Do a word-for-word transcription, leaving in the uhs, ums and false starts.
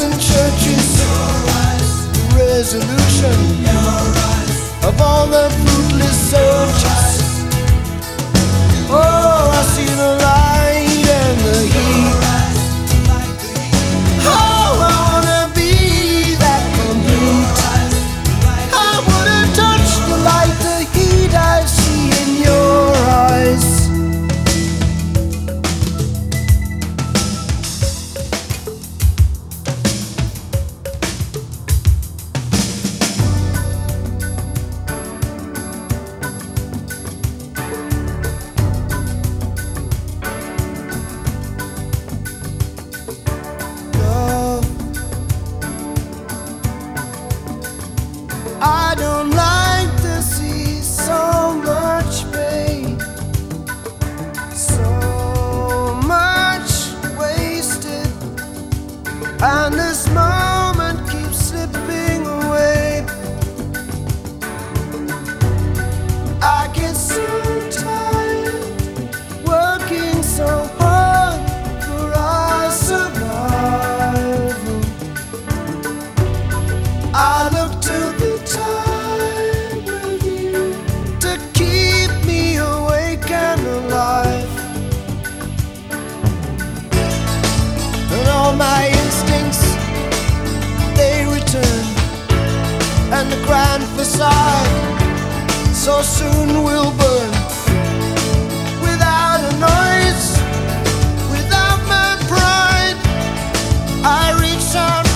and churches, the resolution of all the fruitless searches. Oh, I see the light and the heat. Oh, I wanna be that complete. I wanna touch the light, the heat I see in your eyes. I don't like to see so much pain, so much wasted, and this moment keeps slipping away. I get so tired working so hard for our survival. I look to the time with you to keep me awake and alive. And all my instincts, they return, and the grand facade so soon will burn. Without a noise, without my pride, I reach out